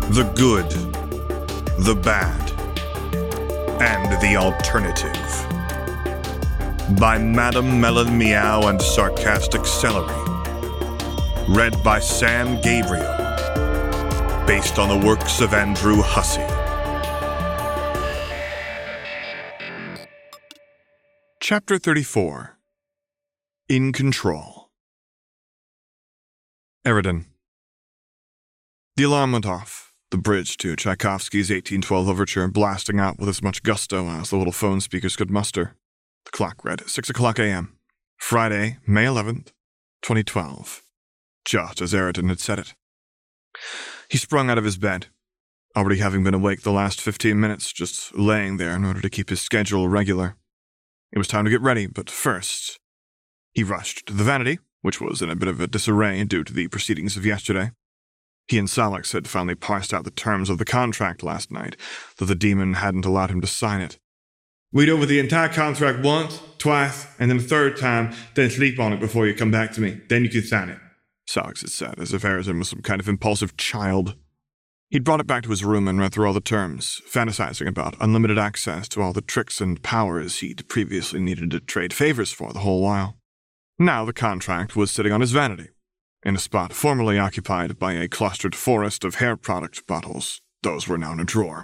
The good, the bad, and the alternative. By Madame Melon Meow and Sarcastic Celery. Read by Sam Gabriel. Based on the works of Andrew Hussey. Chapter 34. In Control. Eridan. The alarm went off. The bridge to Tchaikovsky's 1812 overture blasting out with as much gusto as the little phone speakers could muster. The clock read 6 o'clock a.m. Friday, May 11th, 2012. Just as Eridan had said it. He sprung out of his bed, already having been awake the last 15 minutes, just laying there in order to keep his schedule regular. It was time to get ready, but first, he rushed to the vanity, which was in a bit of a disarray due to the proceedings of yesterday. He and Salix had finally parsed out the terms of the contract last night, though the demon hadn't allowed him to sign it. Read over the entire contract once, twice, and then a third time, then sleep on it before you come back to me. Then you can sign it, Salix had said, as if Eridan was some kind of impulsive child. He'd brought it back to his room and read through all the terms, fantasizing about unlimited access to all the tricks and powers he'd previously needed to trade favors for the whole while. Now the contract was sitting on his vanity, in a spot formerly occupied by a clustered forest of hair product bottles. Those were now in a drawer.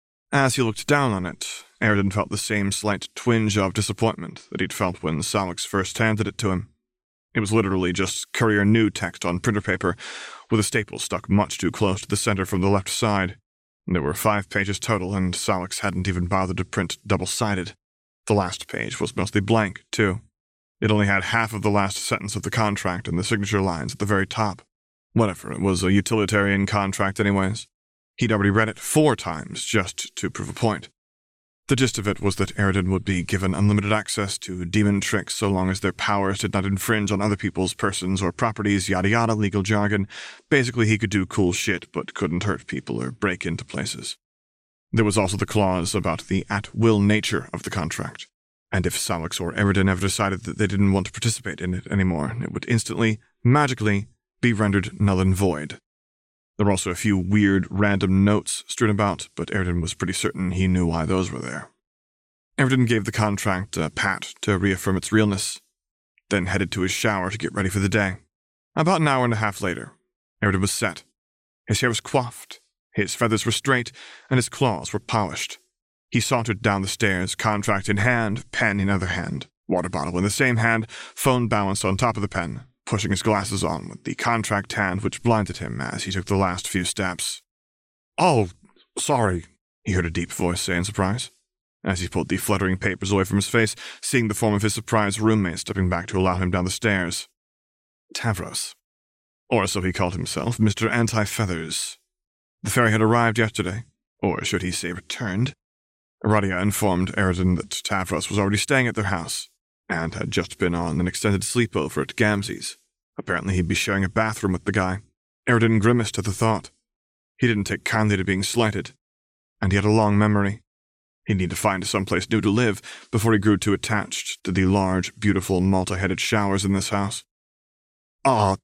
As he looked down on it, Eridan felt the same slight twinge of disappointment that he'd felt when Salix first handed it to him. It was literally just Courier New text on printer paper, with a staple stuck much too close to the center from the left side. There were 5 pages total, and Salix hadn't even bothered to print double-sided. The last page was mostly blank, too. It only had half of the last sentence of the contract and the signature lines at the very top. Whatever, it was a utilitarian contract anyways. He'd already read it 4 times just to prove a point. The gist of it was that Eridan would be given unlimited access to demon tricks so long as their powers did not infringe on other people's persons or properties, yada yada, legal jargon. Basically, he could do cool shit but couldn't hurt people or break into places. There was also the clause about the at-will nature of the contract. And if Salix or Eridan ever decided that they didn't want to participate in it anymore, it would instantly, magically, be rendered null and void. There were also a few weird, random notes strewn about, but Eridan was pretty certain he knew why those were there. Eridan gave the contract a pat to reaffirm its realness, then headed to his shower to get ready for the day. About an hour and a half later, Eridan was set. His hair was coiffed, his feathers were straight, and his claws were polished. He sauntered down the stairs, contract in hand, pen in other hand, water bottle in the same hand, phone balanced on top of the pen, pushing his glasses on with the contract hand which blinded him as he took the last few steps. "Oh, sorry," he heard a deep voice say in surprise, as he pulled the fluttering papers away from his face, seeing the form of his surprised roommate stepping back to allow him down the stairs. Tavros. Or so he called himself, Mr. Anti-Feathers. The fairy had arrived yesterday, or should he say returned. Radia informed Eridan that Tavros was already staying at their house, and had just been on an extended sleepover at Gamzee's. Apparently he'd be sharing a bathroom with the guy. Eridan grimaced at the thought. He didn't take kindly to being slighted, and he had a long memory. He'd need to find someplace new to live before he grew too attached to the large, beautiful, multi-headed showers in this house. Are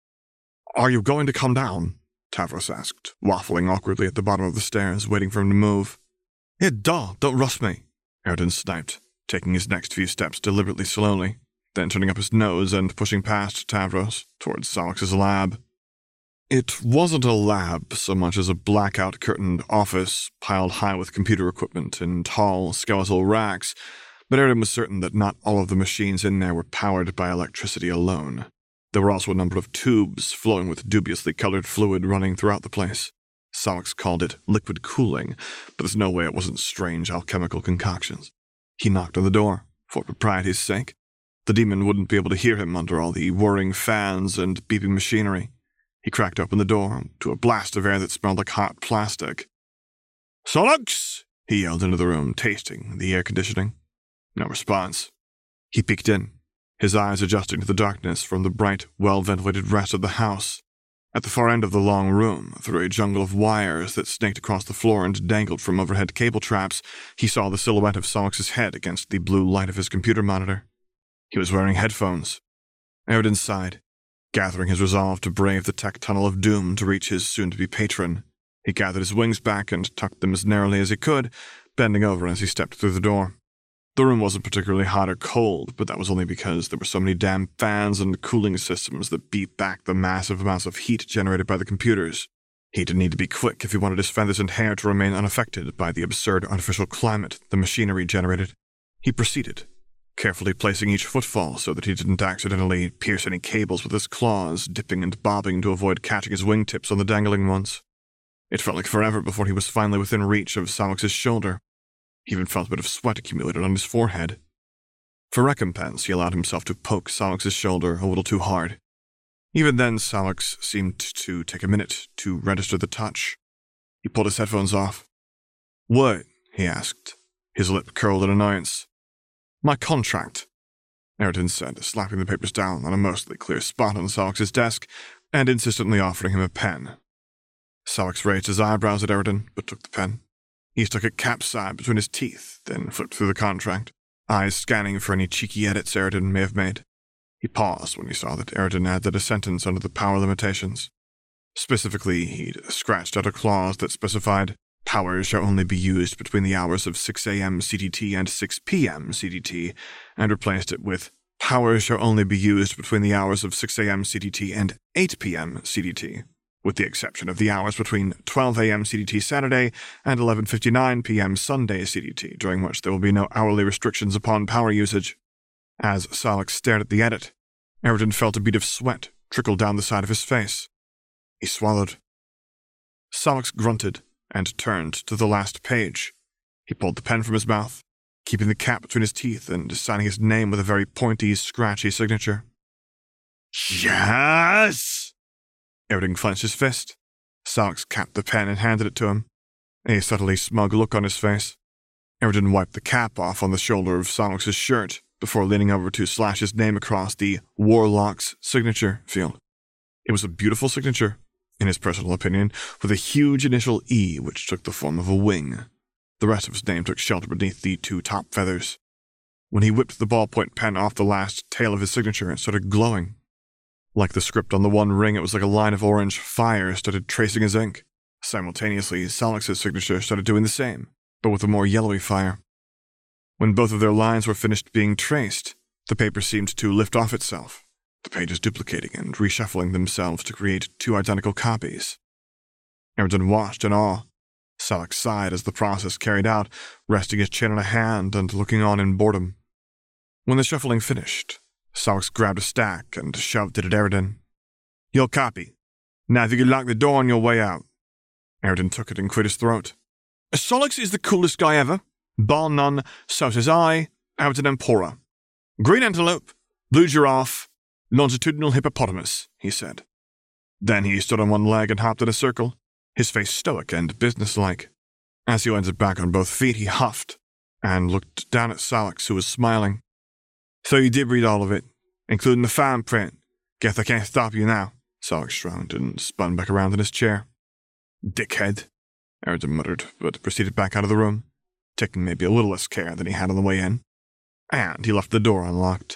you going to come down?" Tavros asked, waffling awkwardly at the bottom of the stairs, waiting for him to move. "Yeah, don't rush me," Eridan sniped, taking his next few steps deliberately slowly, then turning up his nose and pushing past Tavros towards Salix's lab. It wasn't a lab so much as a blackout-curtained office piled high with computer equipment in tall, skeletal racks, but Eridan was certain that not all of the machines in there were powered by electricity alone. There were also a number of tubes flowing with dubiously colored fluid running throughout the place. Salix called it liquid cooling, but there's no way it wasn't strange alchemical concoctions. He knocked on the door, for propriety's sake. The demon wouldn't be able to hear him under all the whirring fans and beeping machinery. He cracked open the door to a blast of air that smelled like hot plastic. "Salix!" he yelled into the room, tasting the air conditioning. No response. He peeked in, his eyes adjusting to the darkness from the bright, well-ventilated rest of the house. At the far end of the long room, through a jungle of wires that snaked across the floor and dangled from overhead cable traps, he saw the silhouette of Salix's head against the blue light of his computer monitor. He was wearing headphones. Eridan sighed, gathering his resolve to brave the tech tunnel of doom to reach his soon-to-be patron. He gathered his wings back and tucked them as narrowly as he could, bending over as he stepped through the door. The room wasn't particularly hot or cold, but that was only because there were so many damn fans and cooling systems that beat back the massive amounts of heat generated by the computers. He'd need to be quick if he wanted his feathers and hair to remain unaffected by the absurd artificial climate the machinery generated. He proceeded, carefully placing each footfall so that he didn't accidentally pierce any cables with his claws, dipping and bobbing to avoid catching his wingtips on the dangling ones. It felt like forever before he was finally within reach of Salix's shoulder. He even felt a bit of sweat accumulated on his forehead. For recompense, he allowed himself to poke Salix's shoulder a little too hard. Even then, Salix seemed to take a minute to register the touch. He pulled his headphones off. "What?" he asked, his lip curled in annoyance. "My contract," Ayrton said, slapping the papers down on a mostly clear spot on Salix's desk and insistently offering him a pen. Salix raised his eyebrows at Ayrton, but took the pen. He stuck it capside between his teeth, then flipped through the contract, eyes scanning for any cheeky edits Ayrton may have made. He paused when he saw that Ayrton added a sentence under the power limitations. Specifically, he'd scratched out a clause that specified, "Powers shall only be used between the hours of 6 a.m. CDT and 6 p.m. CDT, and replaced it with, "Powers shall only be used between the hours of 6 a.m. CDT and 8 p.m. CDT, with the exception of the hours between 12 a.m. CDT Saturday and 11:59 p.m. Sunday CDT, during which there will be no hourly restrictions upon power usage." As Salix stared at the edit, Ayrton felt a bead of sweat trickle down the side of his face. He swallowed. Salix grunted and turned to the last page. He pulled the pen from his mouth, keeping the cap between his teeth and signing his name with a very pointy, scratchy signature. "Yes!" Ayrton clenched his fist. Salix capped the pen and handed it to him, a subtly smug look on his face. Ayrton wiped the cap off on the shoulder of Salix's shirt before leaning over to slash his name across the Warlock's signature field. It was a beautiful signature, in his personal opinion, with a huge initial E which took the form of a wing. The rest of his name took shelter beneath the 2 top feathers. When he whipped the ballpoint pen off the last tail of his signature, it started glowing. Like the script on the one ring, it was like a line of orange fire started tracing his ink. Simultaneously, Salix's signature started doing the same, but with a more yellowy fire. When both of their lines were finished being traced, the paper seemed to lift off itself, the pages duplicating and reshuffling themselves to create 2 identical copies. Ayrton watched in awe. Salix sighed as the process carried out, resting his chin on a hand and looking on in boredom. When the shuffling finished, Salix grabbed a stack and shoved it at Ayrton. "Your copy. Now if you could lock the door on your way out." Ayrton took it and cleared his throat. "Salix is the coolest guy ever. Bar none, so says I, Ayrton Empora. Green antelope, blue giraffe, longitudinal hippopotamus," he said. Then he stood on one leg and hopped in a circle, his face stoic and businesslike. As he landed back on both feet, he huffed and looked down at Salix, who was smiling. "So you did read all of it, including the fine print. Guess I can't stop you now." Salix shrugged and spun back around in his chair. "Dickhead," Ayrton muttered, but proceeded back out of the room, taking maybe a little less care than he had on the way in. And he left the door unlocked.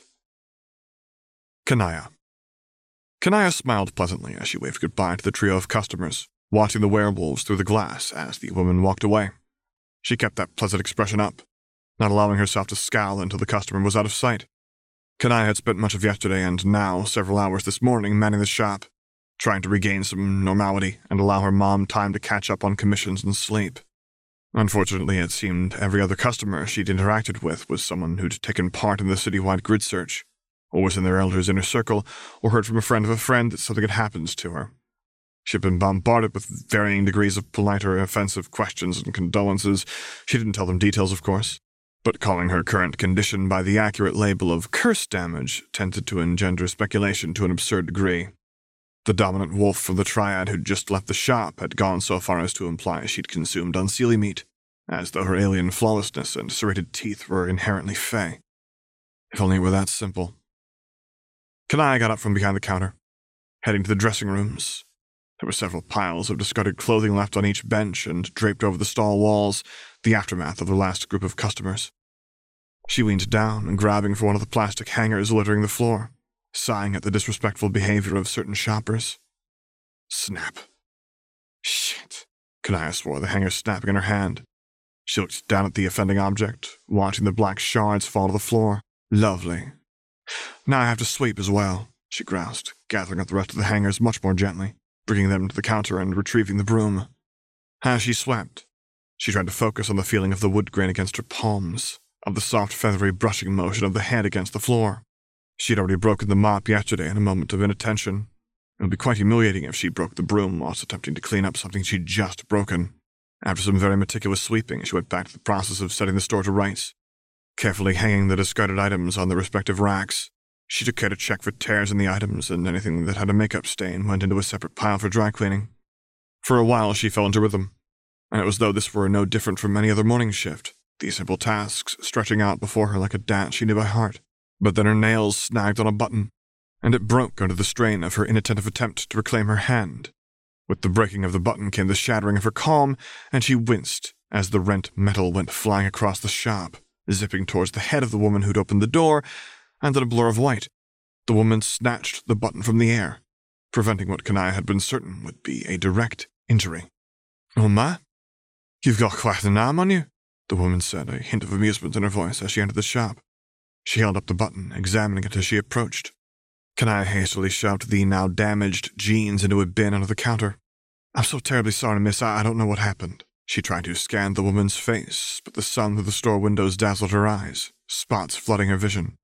Kanaya. Kanaya smiled pleasantly as she waved goodbye to the trio of customers, watching the werewolves through the glass as the woman walked away. She kept that pleasant expression up, not allowing herself to scowl until the customer was out of sight. Kanaya had spent much of yesterday and now several hours this morning manning the shop, trying to regain some normality and allow her mom time to catch up on commissions and sleep. Unfortunately, it seemed every other customer she'd interacted with was someone who'd taken part in the citywide grid search, or was in their elder's inner circle, or heard from a friend of a friend that something had happened to her. She'd been bombarded with varying degrees of polite or offensive questions and condolences. She didn't tell them details, of course, but calling her current condition by the accurate label of curse damage tended to engender speculation to an absurd degree. The dominant wolf from the triad who'd just left the shop had gone so far as to imply she'd consumed unseelie meat, as though her alien flawlessness and serrated teeth were inherently fey. If only it were that simple. Kanaya got up from behind the counter, heading to the dressing rooms. There were several piles of discarded clothing left on each bench and draped over the stall walls, the aftermath of the last group of customers. She leaned down and grabbing for one of the plastic hangers littering the floor, sighing at the disrespectful behavior of certain shoppers. Snap. Shit. Kanaya swore, the hanger snapping in her hand. She looked down at the offending object, watching the black shards fall to the floor. Lovely. Now I have to sweep as well, she groused, gathering up the rest of the hangers much more gently, bringing them to the counter and retrieving the broom. As she swept, she tried to focus on the feeling of the wood grain against her palms, of the soft feathery brushing motion of the head against the floor. She had already broken the mop yesterday in a moment of inattention. It would be quite humiliating if she broke the broom whilst attempting to clean up something she'd just broken. After some very meticulous sweeping, she went back to the process of setting the store to rights. Carefully hanging the discarded items on their respective racks, she took care to check for tears in the items, and anything that had a makeup stain went into a separate pile for dry cleaning. For a while she fell into rhythm, and it was as though this were no different from any other morning shift, these simple tasks stretching out before her like a dance she knew by heart. But then her nails snagged on a button, and it broke under the strain of her inattentive attempt to reclaim her hand. With the breaking of the button came the shattering of her calm, and she winced as the rent metal went flying across the shop, zipping towards the head of the woman who'd opened the door, and in a blur of white, the woman snatched the button from the air, preventing what Kanaya had been certain would be a direct injury. "Oh my, you've got quite an arm on you," the woman said, a hint of amusement in her voice as she entered the shop. She held up the button, examining it as she approached. Kanaya hastily shoved the now damaged jeans into a bin under the counter. "I'm so terribly sorry, miss, I don't know what happened." She tried to scan the woman's face, but the sun through the store windows dazzled her eyes, spots flooding her vision.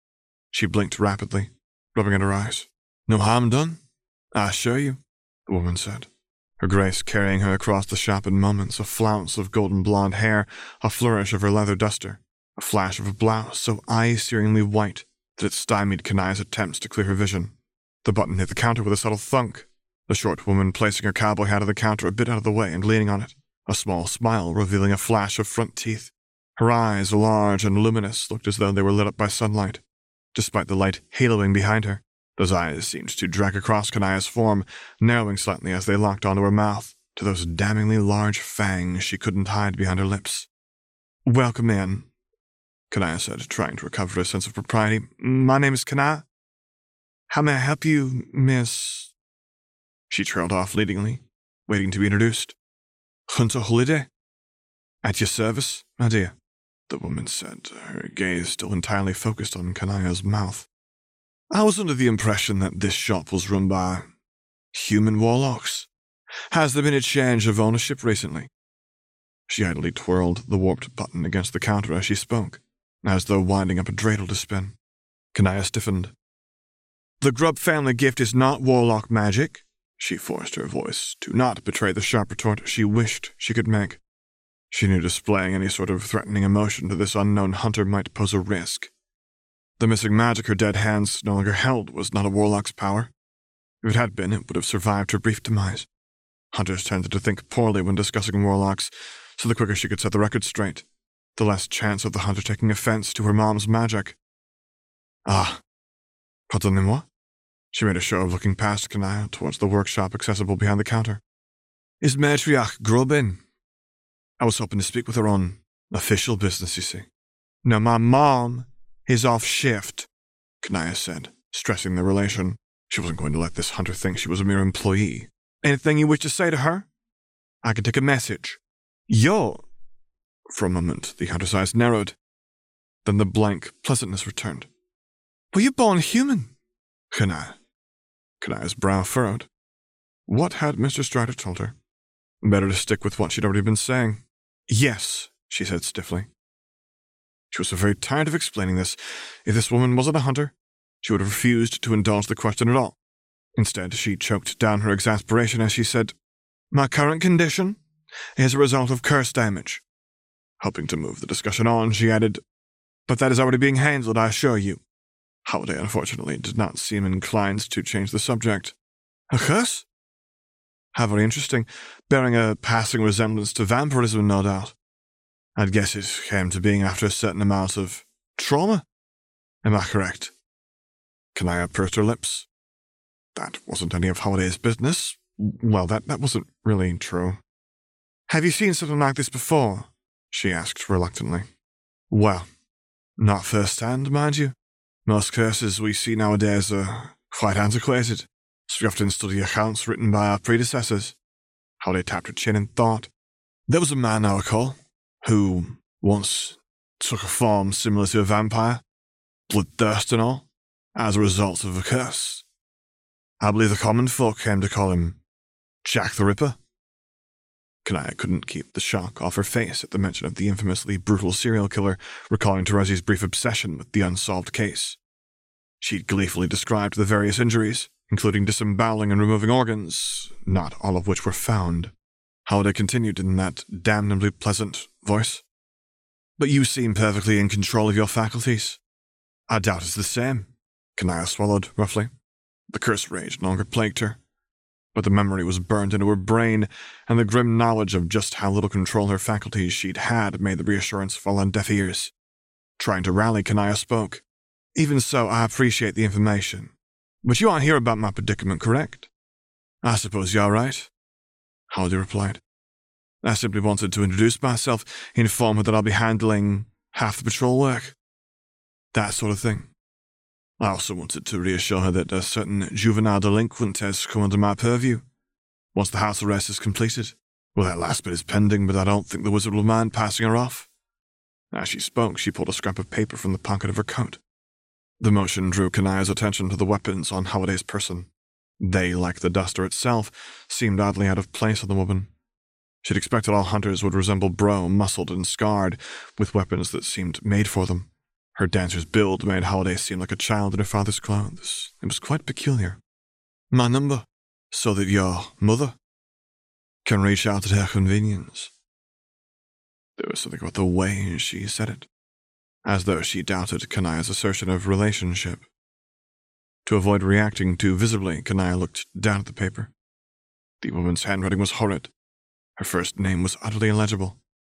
She blinked rapidly, rubbing at her eyes. "No harm done, I assure you," the woman said, her grace carrying her across the shop in moments, a flounce of golden blonde hair, a flourish of her leather duster, a flash of a blouse so eye-searingly white that it stymied Kanaya's attempts to clear her vision. The button hit the counter with a subtle thunk, the short woman placing her cowboy hat on the counter a bit out of the way and leaning on it, a small smile revealing a flash of front teeth. Her eyes, large and luminous, looked as though they were lit up by sunlight. Despite the light haloing behind her, those eyes seemed to drag across Kanaya's form, narrowing slightly as they locked onto her mouth, to those damningly large fangs she couldn't hide behind her lips. "Welcome in," Kanaya said, trying to recover her sense of propriety. "My name is Kanaya. How may I help you, miss—" She trailed off leadingly, waiting to be introduced. "Hunter Holiday? At your service, my dear," the woman said, her gaze still entirely focused on Kanaya's mouth. "I was under the impression that this shop was run by human warlocks. Has there been a change of ownership recently?" She idly twirled the warped button against the counter as she spoke, as though winding up a dreidel to spin. Kanaya stiffened. "The Grubb family gift is not warlock magic," she forced her voice to not betray the sharp retort she wished she could make. She knew displaying any sort of threatening emotion to this unknown hunter might pose a risk. The missing magic her dead hands no longer held was not a warlock's power. If it had been, it would have survived her brief demise. Hunters tended to think poorly when discussing warlocks, so the quicker she could set the record straight, the less chance of the hunter taking offense to her mom's magic. "Ah, pardonnez-moi." She made a show of looking past Kanaya towards the workshop accessible behind the counter. "Is Matriarch Grubb in? I was hoping to speak with her on official business, you see." "No, my mom is off shift," Kanaya said, stressing the relation. She wasn't going to let this hunter think she was a mere employee. "Anything you wish to say to her? I can take a message." "You're—" For a moment, the hunter's eyes narrowed. Then the blank pleasantness returned. "Were you born human?" Kanaya's brow furrowed. What had Mr. Strider told her? Better to stick with what she'd already been saying. "Yes," she said stiffly. She was so very tired of explaining this. If this woman wasn't a hunter, she would have refused to indulge the question at all. Instead, she choked down her exasperation as she said, "My current condition is a result of curse damage." Hoping to move the discussion on, she added, "But that is already being handled, I assure you." Holiday, unfortunately, did not seem inclined to change the subject. "A curse? How very interesting, bearing a passing resemblance to vampirism, no doubt. I'd guess it came to being after a certain amount of trauma. Am I correct?" Kanaya pursed her lips. That wasn't any of Holiday's business. Well, that wasn't really true. "Have you seen something like this before?" she asked reluctantly. "Well, not firsthand, mind you. Most curses we see nowadays are quite antiquated, so we often study accounts written by our predecessors. Holiday tapped her chin in thought. There was a man I recall, who once took a form similar to a vampire, bloodthirst and all, as a result of a curse. I believe the common folk came to call him Jack the Ripper. Kanaya couldn't keep the shock off her face at the mention of the infamously brutal serial killer, recalling Terezi's brief obsession with the unsolved case. She'd gleefully described the various injuries, including disemboweling and removing organs, not all of which were found. Holiday continued in that damnably pleasant voice. But you seem perfectly in control of your faculties. I doubt it's the same. Kanaya swallowed, roughly. The curse rage no longer plagued her. But the memory was burned into her brain, and the grim knowledge of just how little control her faculties she'd had made the reassurance fall on deaf ears. Trying to rally, Kanaya spoke. Even so, I appreciate the information. But you aren't here about my predicament, correct? I suppose you're right, Holiday replied. I simply wanted to introduce myself, inform her that I'll be handling half the patrol work. That sort of thing. I also wanted to reassure her that a certain juvenile delinquent has come under my purview. Once the house arrest is completed, well, that last bit is pending, but I don't think the wizard will mind passing her off. As she spoke, she pulled a scrap of paper from the pocket of her coat. The motion drew Kanaya's attention to the weapons on Holiday's person. They, like the duster itself, seemed oddly out of place on the woman. She'd expected all hunters would resemble Bro, muscled and scarred, with weapons that seemed made for them. Her dancer's build made Holiday seem like a child in her father's clothes. It was quite peculiar. My number, so that your mother can reach out at her convenience. There was something about the way she said it, as though she doubted Kanaya's assertion of relationship. To avoid reacting too visibly, Kanaya looked down at the paper. The woman's handwriting was horrid. Her first name was utterly illegible.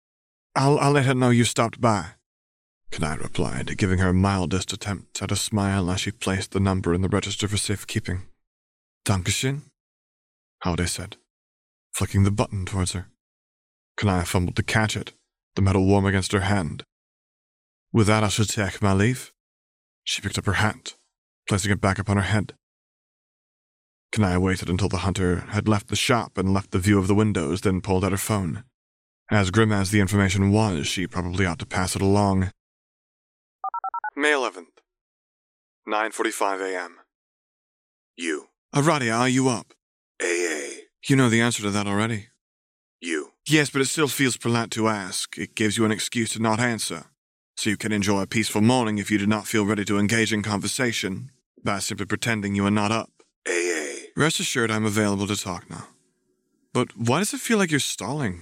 I'll let her know you stopped by, Kanaya replied, giving her mildest attempt at a smile as she placed the number in the register for safekeeping. Dankeschön, Holiday said, flicking the button towards her. Kanaya fumbled to catch it, the metal warm against her hand. With that, I should take my leave. She picked up her hat, placing it back upon her head. Kanaya waited until the hunter had left the shop and left the view of the windows, then pulled out her phone. As grim as the information was, she probably ought to pass it along. May 11th, 9:45 a.m. You. Aradia, are you up? AA. You know the answer to that already. You. Yes, but it still feels polite to ask. It gives you an excuse to not answer. So you can enjoy a peaceful morning if you do not feel ready to engage in conversation by simply pretending you are not up. AA. Rest assured I'm available to talk now. But why does it feel like you're stalling?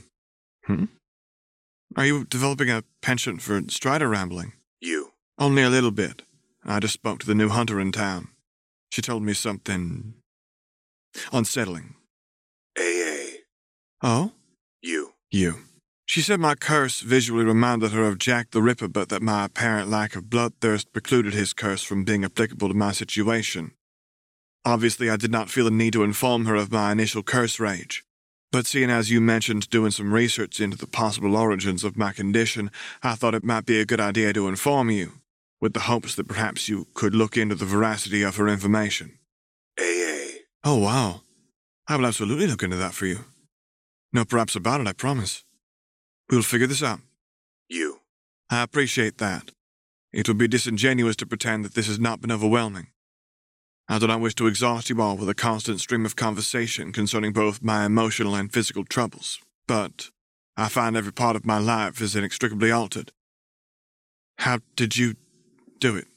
Are you developing a penchant for Strider rambling? You. Only a little bit. I just spoke to the new hunter in town. She told me something unsettling. AA. Oh? You. She said my curse visually reminded her of Jack the Ripper, but that my apparent lack of bloodthirst precluded his curse from being applicable to my situation. Obviously, I did not feel the need to inform her of my initial curse rage. But seeing as you mentioned doing some research into the possible origins of my condition, I thought it might be a good idea to inform you, with the hopes that perhaps you could look into the veracity of her information. AA. Oh, wow. I will absolutely look into that for you. No perhaps about it, I promise. We'll figure this out. You. I appreciate that. It would be disingenuous to pretend that this has not been overwhelming. I do not wish to exhaust you all with a constant stream of conversation concerning both my emotional and physical troubles, but I find every part of my life is inextricably altered. How did you do it?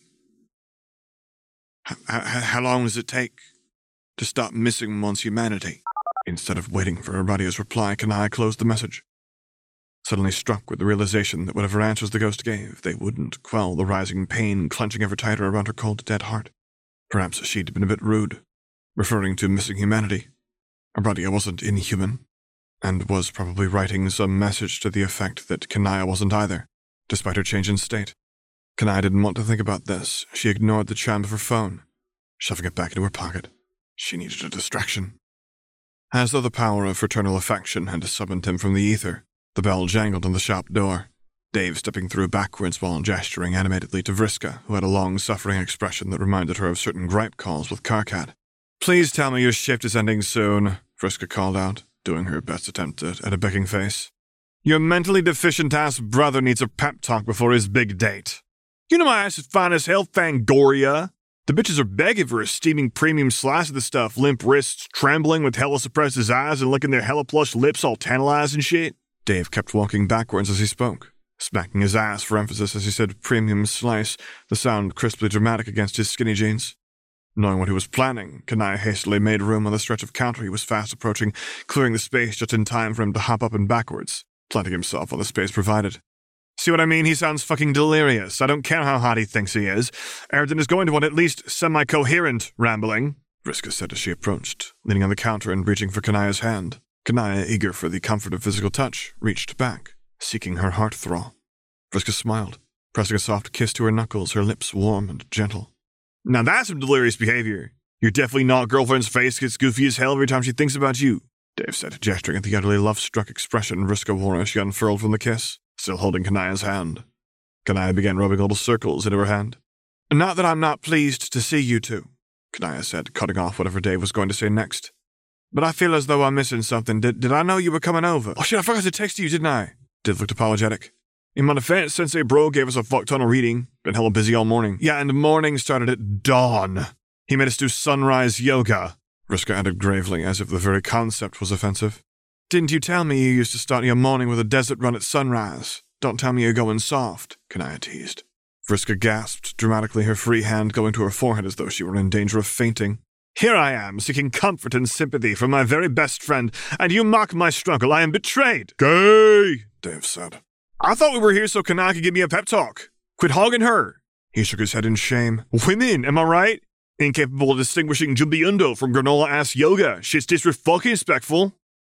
How long does it take to stop missing one's humanity? Instead of waiting for Aradia's reply, Kanaya closed the message. Suddenly struck with the realization that whatever answers the ghost gave, they wouldn't quell the rising pain clenching ever tighter around her cold, dead heart. Perhaps she'd been a bit rude, referring to missing humanity. Aradia wasn't inhuman, and was probably writing some message to the effect that Kanaya wasn't either, despite her change in state. Kanaya didn't want to think about this. She ignored the chime of her phone, shoving it back into her pocket. She needed a distraction. As though the power of fraternal affection had summoned him from the ether, the bell jangled on the shop door, Dave stepping through backwards while gesturing animatedly to Vriska, who had a long-suffering expression that reminded her of certain gripe calls with Karkat. Please tell me your shift is ending soon, Vriska called out, doing her best attempt at a becking face. Your mentally deficient-ass brother needs a pep talk before his big date. You know my ass is fine as hell, Fangoria. The bitches are begging for a steaming premium slice of the stuff, limp wrists, trembling with hella suppressed eyes and licking their hella plush lips all tantalized and shit. Dave kept walking backwards as he spoke, smacking his ass for emphasis as he said premium slice, the sound crisply dramatic against his skinny jeans. Knowing what he was planning, Kanaya hastily made room on the stretch of counter he was fast approaching, clearing the space just in time for him to hop up and backwards, planting himself on the space provided. See what I mean? He sounds fucking delirious. I don't care how hot he thinks he is. Ayrton is going to want at least semi-coherent rambling, Vriska said as she approached, leaning on the counter and reaching for Kanaya's hand. Kanaya, eager for the comfort of physical touch, reached back, seeking her heart thrall. Vriska smiled, pressing a soft kiss to her knuckles, her lips warm and gentle. Now that's some delirious behavior. You're definitely not girlfriend's face gets goofy as hell every time she thinks about you, Dave said, gesturing at the utterly love-struck expression Vriska wore as she unfurled from the kiss, still holding Kanaya's hand. Kanaya began rubbing little circles into her hand. Not that I'm not pleased to see you two, Kanaya said, cutting off whatever Dave was going to say next. But I feel as though I'm missing something. Did I know you were coming over? Oh shit, I forgot to text you, didn't I? Dave looked apologetic. In my defense, Sensei Bro gave us a fuck-ton of reading. Been hella busy all morning. Yeah, and the morning started at dawn. He made us do sunrise yoga, Vriska added gravely, as if the very concept was offensive. Didn't you tell me you used to start your morning with a desert run at sunrise? Don't tell me you're going soft, Kanaya teased. Vriska gasped, dramatically, her free hand going to her forehead as though she were in danger of fainting. Here I am, seeking comfort and sympathy from my very best friend, and you mock my struggle. I am betrayed. Gay, Dave said. I thought we were here so Kanaya could give me a pep talk. Quit hogging her. He shook his head in shame. Women, am I right? Incapable of distinguishing Jumbiundo from granola-ass yoga. Shit's disrespectful.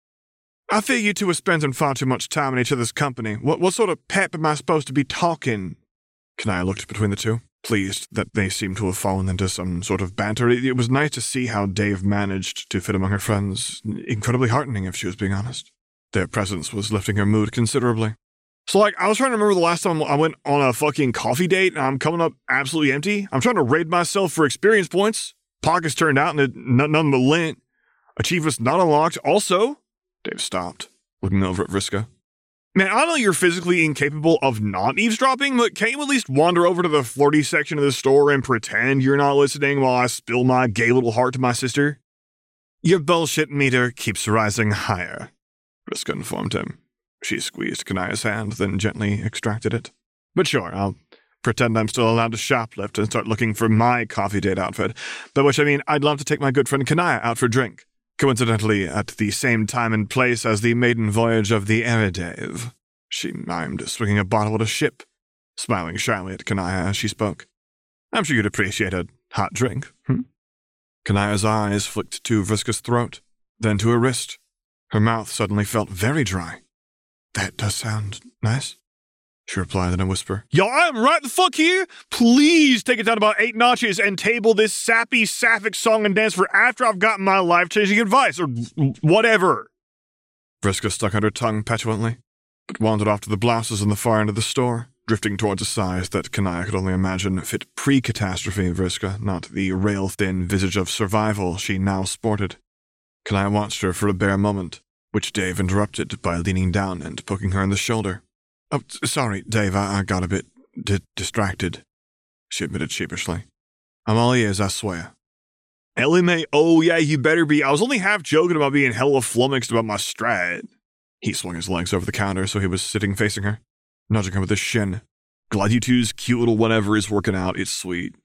I feel you two are spending far too much time in each other's company. What sort of pep am I supposed to be talking? Kanaya looked between the two, pleased that they seemed to have fallen into some sort of banter. It was nice to see how Dave managed to fit among her friends. Incredibly heartening, if she was being honest. Their presence was lifting her mood considerably. So, I was trying to remember the last time I went on a fucking coffee date, and I'm coming up absolutely empty. I'm trying to raid myself for experience points. Pockets turned out, and none but lint. Achievements not unlocked. Also, Dave stopped, looking over at Vriska. Man, I know you're physically incapable of not eavesdropping, but can't you at least wander over to the flirty section of the store and pretend you're not listening while I spill my gay little heart to my sister? Your bullshit meter keeps rising higher, Vriska informed him. She squeezed Kanaya's hand, then gently extracted it. But sure, I'll pretend I'm still allowed to shoplift and start looking for my coffee date outfit, by which I mean I'd love to take my good friend Kanaya out for a drink. Coincidentally, at the same time and place as the maiden voyage of the Eridave. She mimed, swinging a bottle at a ship, smiling shyly at Kanaya as she spoke. I'm sure you'd appreciate a hot drink, Kanaya's eyes flicked to Vriska's throat, then to her wrist. Her mouth suddenly felt very dry. That does sound nice, she replied in a whisper. Yo, I'm right the fuck here. Please take it down about 8 notches and table this sappy sapphic song and dance for after I've gotten my life-changing advice, or whatever. Vriska stuck out her tongue petulantly, but wandered off to the blouses on the far end of the store, drifting towards a size that Kanaya could only imagine fit pre-catastrophe Vriska, not the rail-thin visage of survival she now sported. Kanaya watched her for a bare moment, which Dave interrupted by leaning down and poking her in the shoulder. Oh, sorry, Dave, I got a bit distracted, she admitted sheepishly. I'm all ears, I swear. Ellie Mae, oh yeah, you better be. I was only half joking about being hella flummoxed about my strat. He swung his legs over the counter so he was sitting facing her, nudging her with his shin. Glad you two's cute little whatever is working out, it's sweet.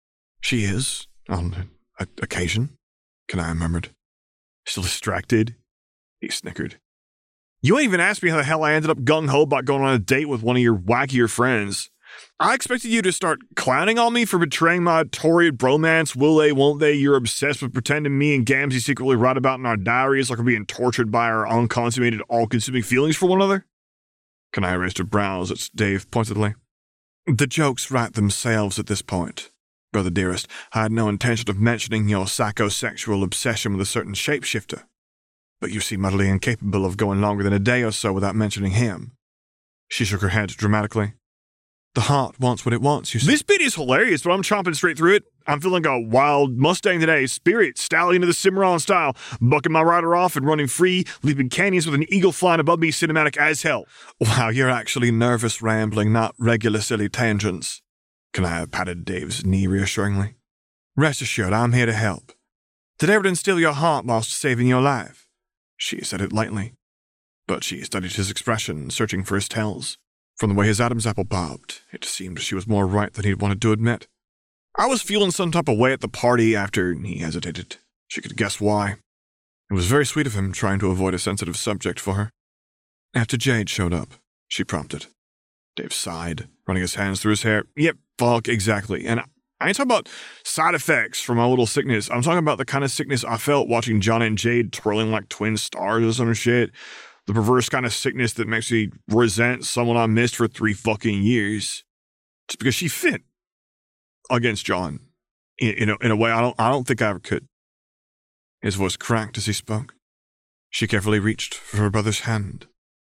She is, on occasion, Kanaya murmured. Still distracted? He snickered. You ain't even asked me how the hell I ended up gung-ho about going on a date with one of your wackier friends. I expected you to start clowning on me for betraying my torrid bromance. Will they, won't they? You're obsessed with pretending me and Gamzee secretly write about in our diaries like we're being tortured by our unconsummated, all-consuming feelings for one another? Kanaya raised her brows at Dave pointedly. The jokes write themselves at this point. Brother dearest, I had no intention of mentioning your psychosexual obsession with a certain shapeshifter. But you seem utterly incapable of going longer than a day or so without mentioning him. She shook her head dramatically. The heart wants what it wants, you see. This bit is hilarious, but I'm chomping straight through it. I'm feeling a wild Mustang today. Spirit, stallion of the Cimarron style. Bucking my rider off and running free, leaping canyons with an eagle flying above me, cinematic as hell. Wow, you're actually nervous rambling, not regular silly tangents. Kanaya patted Dave's knee reassuringly. Rest assured, I'm here to help. Did Aridin steal your heart whilst saving your life? She said it lightly, but she studied his expression, searching for his tells. From the way his Adam's apple bobbed, it seemed she was more right than he'd wanted to admit. I was feeling some type of way at the party after he hesitated. She could guess why. It was very sweet of him trying to avoid a sensitive subject for her. After Jade showed up, she prompted. Dave sighed, running his hands through his hair. Yep, fuck, exactly. And I ain't talking about side effects from my little sickness. I'm talking about the kind of sickness I felt watching John and Jade twirling like twin stars or some shit. The perverse kind of sickness that makes me resent someone I missed for 3 fucking years. Just because she fit against John. In a way I don't think I ever could. His voice cracked as he spoke. She carefully reached for her brother's hand.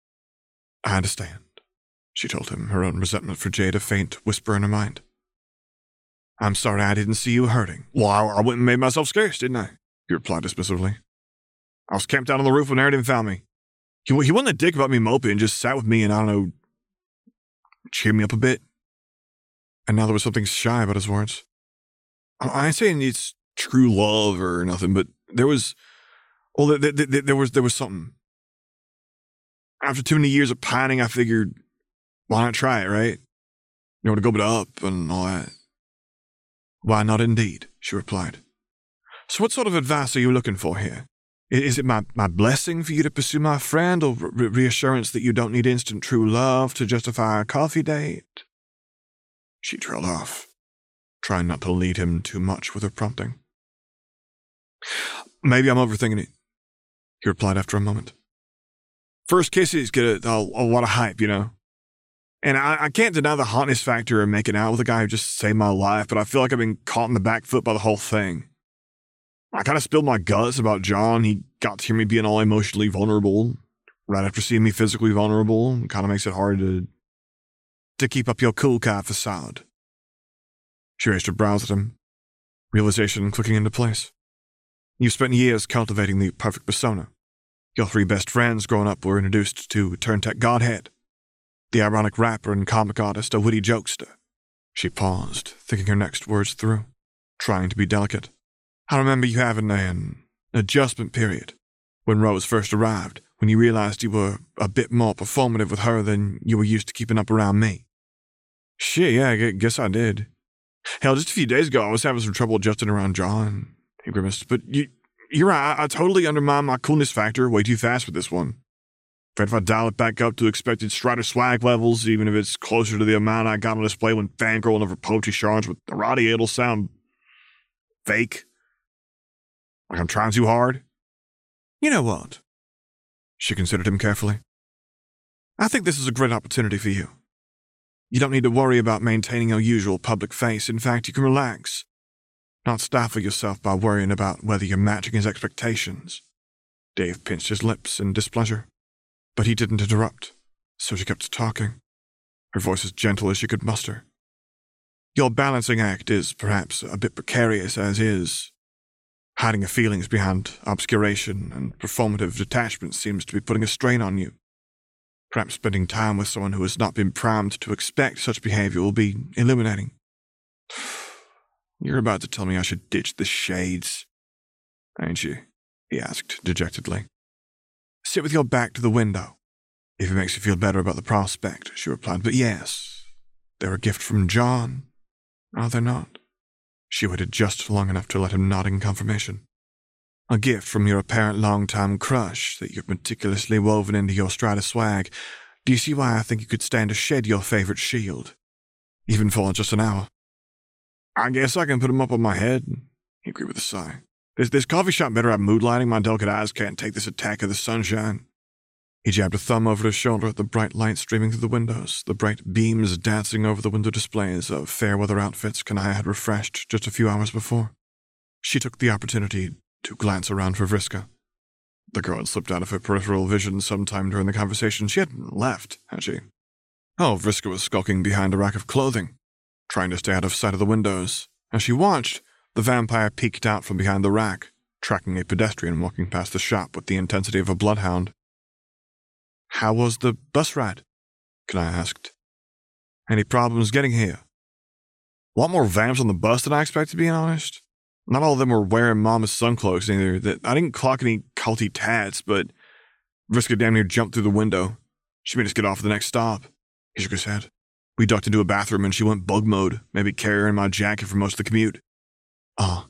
I understand, she told him, her own resentment for Jade a faint whisper in her mind. I'm sorry I didn't see you hurting. Well, I went and made myself scarce, didn't I? He replied dismissively. I was camped out on the roof when Aridin found me. He wasn't a dick about me moping, just sat with me and, I don't know, cheered me up a bit. And now there was something shy about his words. I ain't saying it's true love or nothing, but there was something. After too many years of pining, I figured, why not try it, right? You know, to go it up and all that. Why not indeed, she replied. So what sort of advice are you looking for here? Is it my blessing for you to pursue my friend, or reassurance that you don't need instant true love to justify a coffee date? She trailed off, trying not to lead him too much with her prompting. Maybe I'm overthinking it, he replied after a moment. First kisses get a lot of hype, you know? And I can't deny the hotness factor of making out with a guy who just saved my life, but I feel like I've been caught in the back foot by the whole thing. I kind of spilled my guts about John. He got to hear me being all emotionally vulnerable right after seeing me physically vulnerable. It kind of makes it hard to keep up your cool guy facade. She raised her brows at him, realization clicking into place. You've spent years cultivating the perfect persona. Your 3 best friends growing up were introduced to Turntech Godhead, the ironic rapper and comic artist, a witty jokester. She paused, thinking her next words through, trying to be delicate. I remember you having an adjustment period when Rose first arrived, when you realized you were a bit more performative with her than you were used to keeping up around me. Shit, yeah, I guess I did. Hell, just a few days ago, I was having some trouble adjusting around John. He grimaced. But you're right, I totally undermined my coolness factor way too fast with this one. Afraid if I dial it back up to expected Strider swag levels, even if it's closer to the amount I got on display when fangirling over poetry shards with Arati, it'll sound fake. Like I'm trying too hard. You know what? She considered him carefully. I think this is a great opportunity for you. You don't need to worry about maintaining your usual public face. In fact, you can relax. Not stifle yourself by worrying about whether you're matching his expectations. Dave pinched his lips in displeasure, but he didn't interrupt, so she kept talking, her voice as gentle as she could muster. Your balancing act is perhaps a bit precarious as is. Hiding your feelings behind obscuration and performative detachment seems to be putting a strain on you. Perhaps spending time with someone who has not been primed to expect such behavior will be illuminating. You're about to tell me I should ditch the shades, ain't you? He asked dejectedly. Sit with your back to the window, if it makes you feel better about the prospect, she replied. But yes, they're a gift from John, are they not? She waited just long enough to let him nod in confirmation. A gift from your apparent long-time crush that you've meticulously woven into your Strider swag. Do you see why I think you could stand to shed your favorite shield, even for just an hour? I guess I can put him up on my head, he agreed with a sigh. This coffee shop better have mood lighting. My delicate eyes can't take this attack of the sunshine. He jabbed a thumb over his shoulder at the bright light streaming through the windows, the bright beams dancing over the window displays of fair-weather outfits Kanaya had refreshed just a few hours before. She took the opportunity to glance around for Vriska. The girl had slipped out of her peripheral vision sometime during the conversation. She hadn't left, had she? Oh, Vriska was skulking behind a rack of clothing, trying to stay out of sight of the windows. As she watched, the vampire peeked out from behind the rack, tracking a pedestrian walking past the shop with the intensity of a bloodhound. How was the bus ride? Kanaya asked. Any problems getting here? A lot more vamps on the bus than I expected, being honest. Not all of them were wearing Mama's sun cloaks either. I didn't clock any culty tats, but Vriska damn near jumped through the window. She made us get off at the next stop. He shook his head. We ducked into a bathroom and she went bug mode, maybe carrying my jacket for most of the commute. Ah.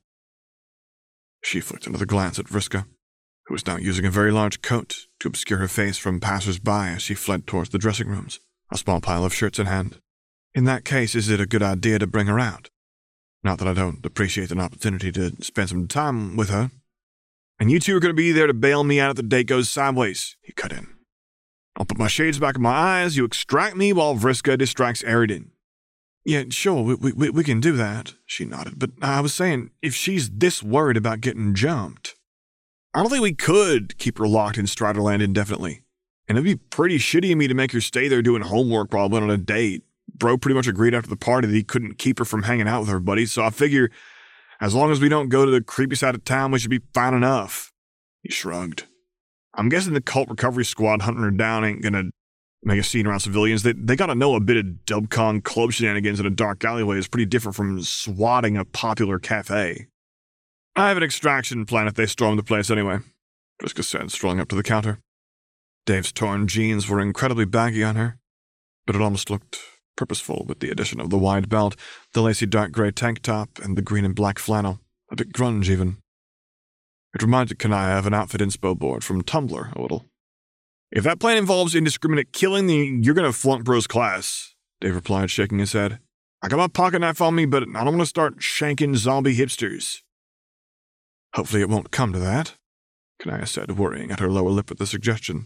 She flicked another glance at Vriska, who was now using a very large coat to obscure her face from passers-by as she fled towards the dressing rooms, a small pile of shirts in hand. In that case, is it a good idea to bring her out? Not that I don't appreciate an opportunity to spend some time with her. And you two are going to be there to bail me out if the date goes sideways, he cut in. I'll put my shades back in my eyes, you extract me while Vriska distracts Aridin. Yeah, sure, we can do that, she nodded, but I was saying, if she's this worried about getting jumped, I don't think we could keep her locked in Striderland indefinitely. And it'd be pretty shitty of me to make her stay there doing homework while I went on a date. Bro pretty much agreed after the party that he couldn't keep her from hanging out with her buddies, so I figure as long as we don't go to the creepy side of town, we should be fine enough. He shrugged. I'm guessing the cult recovery squad hunting her down ain't gonna make a scene around civilians. They gotta know a bit of Dubcon club shenanigans in a dark alleyway is pretty different from swatting a popular cafe. I have an extraction plan if they storm the place anyway, Vriska said, strolling up to the counter. Dave's torn jeans were incredibly baggy on her, but it almost looked purposeful with the addition of the wide belt, the lacy dark gray tank top, and the green and black flannel, a bit grunge even. It reminded Kanaya of an outfit inspo board from Tumblr a little. If that plan involves indiscriminate killing, then you're going to flunk Bro's class, Dave replied, shaking his head. I got my pocket knife on me, but I don't want to start shanking zombie hipsters. Hopefully it won't come to that, Kanaya said, worrying at her lower lip at the suggestion.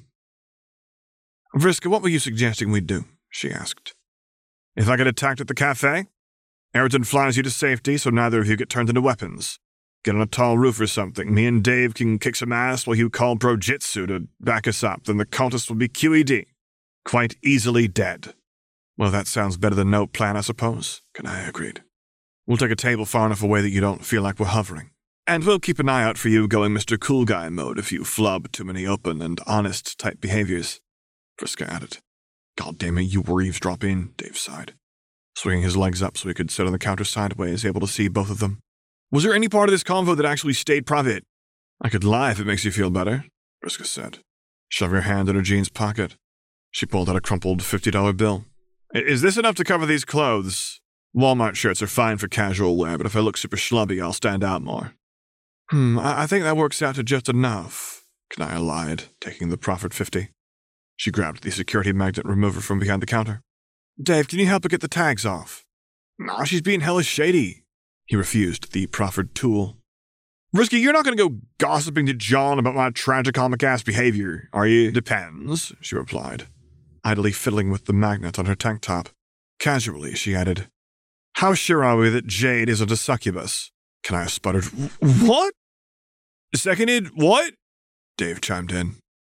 Vriska, what were you suggesting we do? She asked. If I get attacked at the cafe, Ayrton flies you to safety so neither of you get turned into weapons. Get on a tall roof or something. Me and Dave can kick some ass while you call Brojitsu to back us up. Then the cultists will be QED. Quite easily dead. Well, that sounds better than no plan, I suppose, Kanaya agreed. We'll take a table far enough away that you don't feel like we're hovering. And we'll keep an eye out for you going Mr. Cool Guy mode if you flub too many open and honest type behaviors, Vriska added. God damn it, you were eavesdropping, Dave sighed, swinging his legs up so he could sit on the counter sideways, able to see both of them. Was there any part of this convo that actually stayed private? I could lie if it makes you feel better, Vriska said, shoving her hand in her jeans pocket. She pulled out a crumpled $50 bill. Is this enough to cover these clothes? Walmart shirts are fine for casual wear, but if I look super schlubby, I'll stand out more. I think that works out to just enough, Kanaya lied, taking the proffered $50. She grabbed the security magnet remover from behind the counter. Dave, can you help her get the tags off? Nah, she's being hella shady. He refused the proffered tool. Vriska, you're not going to go gossiping to John about my tragicomic-ass behavior, are you? Depends, she replied, idly fiddling with the magnet on her tank top. Casually, she added, How sure are we that Jade isn't a succubus? Kanaya sputtered. What? Seconded, what? Dave chimed in.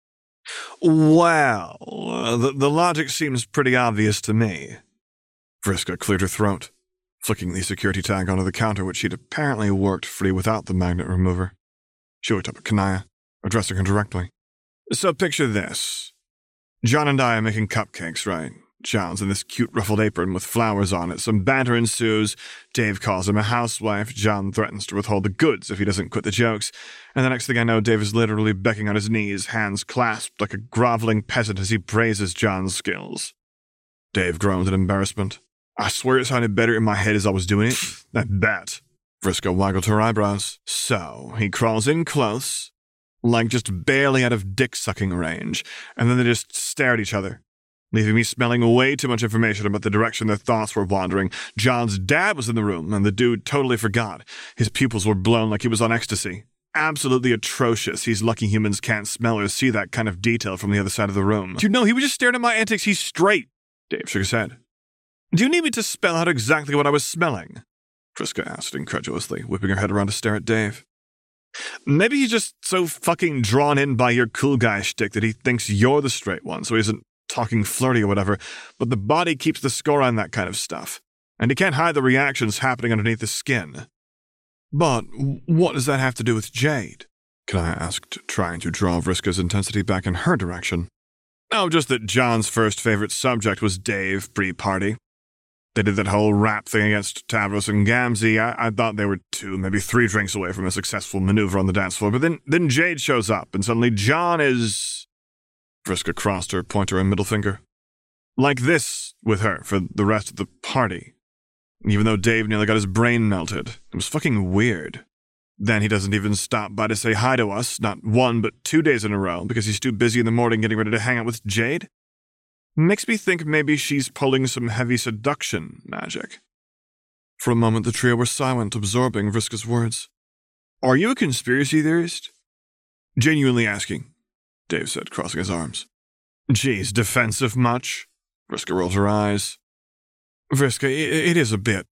Well, the logic seems pretty obvious to me. Vriska cleared her throat, flicking the security tag onto the counter, which she'd apparently worked free without the magnet remover. She looked up at Kanaya, addressing her directly. So picture this. John and I are making cupcakes, right? John's in this cute ruffled apron with flowers on it. Some banter ensues. Dave calls him a housewife. John threatens to withhold the goods if he doesn't quit the jokes. And the next thing I know, Dave is literally becking on his knees, hands clasped like a groveling peasant as he praises John's skills. Dave groaned in embarrassment. I swear it sounded better in my head as I was doing it. I bet. Vriska waggled her eyebrows. So, he crawls in close, like just barely out of dick-sucking range, and then they just stare at each other, leaving me smelling way too much information about the direction their thoughts were wandering. John's dad was in the room, and the dude totally forgot. His pupils were blown like he was on ecstasy. Absolutely atrocious. He's lucky humans can't smell or see that kind of detail from the other side of the room. Dude, no, he was just staring at my antics. He's straight. Dave shook his head. Do you need me to spell out exactly what I was smelling? Vriska asked incredulously, whipping her head around to stare at Dave. Maybe he's just so fucking drawn in by your cool guy shtick that he thinks you're the straight one, so he doesn't talking flirty or whatever, but the body keeps the score on that kind of stuff, and he can't hide the reactions happening underneath the skin. But what does that have to do with Jade? Kanaya asked, trying to draw Vriska's intensity back in her direction. Oh, just that John's first favorite subject was Dave pre-party. They did that whole rap thing against Tavros and Gamzee. I thought they were 2, maybe 3 drinks away from a successful maneuver on the dance floor, but then Jade shows up, and suddenly John is... Vriska crossed her pointer and middle finger. Like this with her for the rest of the party. Even though Dave nearly got his brain melted. It was fucking weird. Then he doesn't even stop by to say hi to us, not 1 but 2 days in a row, because he's too busy in the morning getting ready to hang out with Jade. Makes me think maybe she's pulling some heavy seduction magic. For a moment, the trio were silent, absorbing Vriska's words. Are you a conspiracy theorist? Genuinely asking, Dave said, crossing his arms. Geez, defensive much? Vriska rolled her eyes. Vriska, it is a bit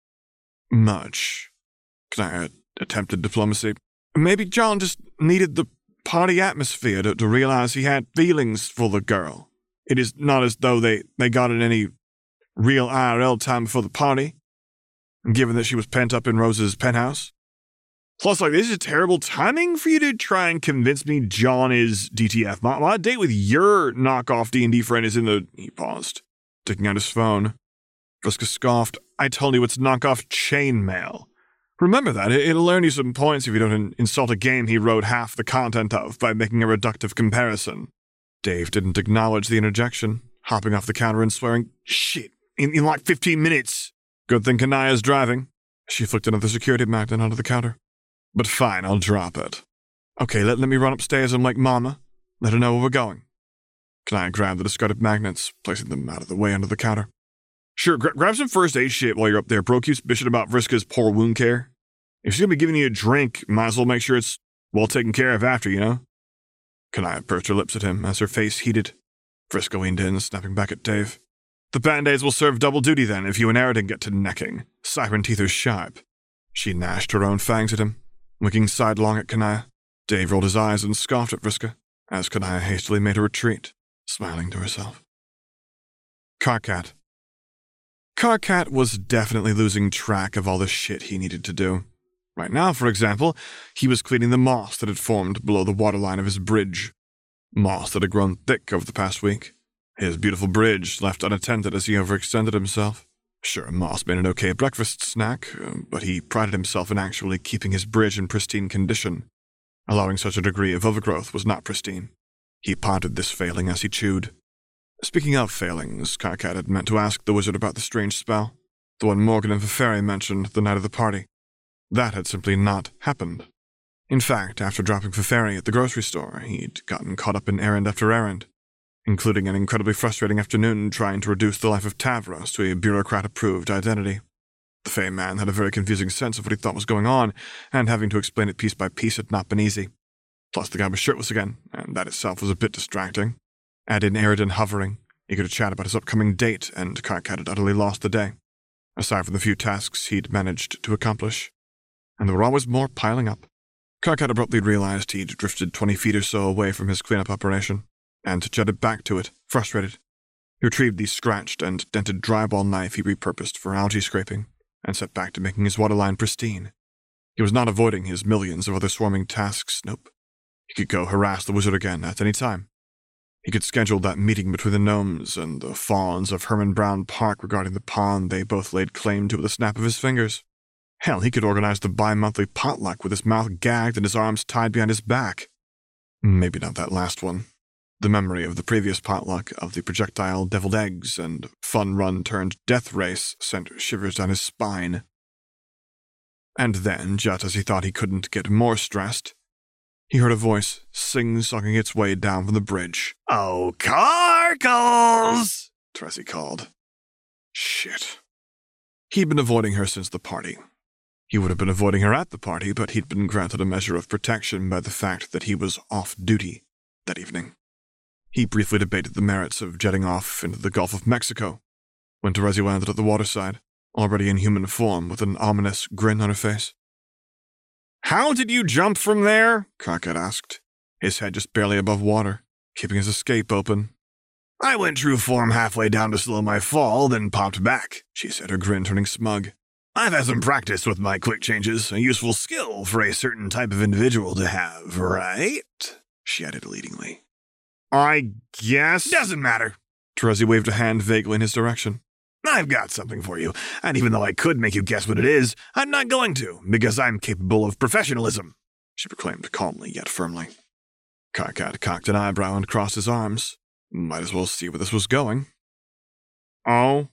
much. Kanaya attempted diplomacy. Maybe John just needed the party atmosphere to realize he had feelings for the girl. It is not as though they got in any real IRL time before the party, given that she was pent up in Rose's penthouse. Plus, this is terrible timing for you to try and convince me John is DTF. My date with your knockoff D&D friend is in the... He paused, taking out his phone. Vriska scoffed. I told you it's knockoff chainmail. Remember that. It'll earn you some points if you don't insult a game he wrote half the content of by making a reductive comparison. Dave didn't acknowledge the interjection, hopping off the counter and swearing, Shit, in like 15 minutes. Good thing Kanaya's driving. She flicked another security magnet onto the counter. But fine, I'll drop it. Okay, let me run upstairs and wake Mama. Let her know where we're going. Kanaya grabbed the discarded magnets, placing them out of the way under the counter. Sure, grab some first aid shit while you're up there. Bro keeps bitching about Vriska's poor wound care. If she's gonna be giving you a drink, might as well make sure it's well taken care of after, you know? Kanaya pursed her lips at him as her face heated. Vriska leaned in, snapping back at Dave. The Band-Aids will serve double duty then if you and Aridin get to necking. Siren teeth are sharp. She gnashed her own fangs at him, winking sidelong at Kanaya. Dave rolled his eyes and scoffed at Vriska as Kanaya hastily made a retreat, smiling to herself. Karkat. Karkat was definitely losing track of all the shit he needed to do. Right now, for example, he was cleaning the moss that had formed below the waterline of his bridge. Moss that had grown thick over the past week. His beautiful bridge left unattended as he overextended himself. Sure, moss made an okay breakfast snack, but he prided himself in actually keeping his bridge in pristine condition. Allowing such a degree of overgrowth was not pristine. He pondered this failing as he chewed. Speaking of failings, Karkat had meant to ask the wizard about the strange spell, the one Morgan and Feferi mentioned the night of the party. That had simply not happened. In fact, after dropping Feferi at the grocery store, he'd gotten caught up in errand after errand, including an incredibly frustrating afternoon trying to reduce the life of Tavros to a bureaucrat-approved identity. The Fey man had a very confusing sense of what he thought was going on, and having to explain it piece by piece had not been easy. Plus, the guy was shirtless again, and that itself was a bit distracting. Add in Aridin hovering, eager to chat about his upcoming date, and Karkat had utterly lost the day, aside from the few tasks he'd managed to accomplish. And there were always more piling up. Karkat abruptly realized he'd drifted 20 feet or so away from his cleanup operation, and jetted back to it, frustrated. He retrieved the scratched and dented drywall knife he repurposed for algae scraping, and set back to making his waterline pristine. He was not avoiding his millions of other swarming tasks, nope. He could go harass the wizard again at any time. He could schedule that meeting between the gnomes and the fawns of Herman Brown Park regarding the pond they both laid claim to with a snap of his fingers. Hell, he could organize the bi-monthly potluck with his mouth gagged and his arms tied behind his back. Maybe not that last one. The memory of the previous potluck, of the projectile deviled eggs and fun run-turned-death race sent shivers down his spine. And then, just as he thought he couldn't get more stressed, he heard a voice sing-songing its way down from the bridge. "Oh, Carkles!" Tressie called. Shit. He'd been avoiding her since the party. He would have been avoiding her at the party, but he'd been granted a measure of protection by the fact that he was off duty that evening. He briefly debated the merits of jetting off into the Gulf of Mexico when Tressie landed at the waterside, already in human form with an ominous grin on her face. "How did you jump from there?" Karkat asked, his head just barely above water, keeping his escape open. I went true form halfway down to slow my fall, then popped back, she said, her grin turning smug. I've had some practice with my quick changes, a useful skill for a certain type of individual to have, right? She added leadingly. I guess. Doesn't matter. Terezi waved a hand vaguely in his direction. I've got something for you, and even though I could make you guess what it is, I'm not going to, because I'm capable of professionalism, she proclaimed calmly yet firmly. Karkat cocked an eyebrow and crossed his arms. Might as well see where this was going. Oh?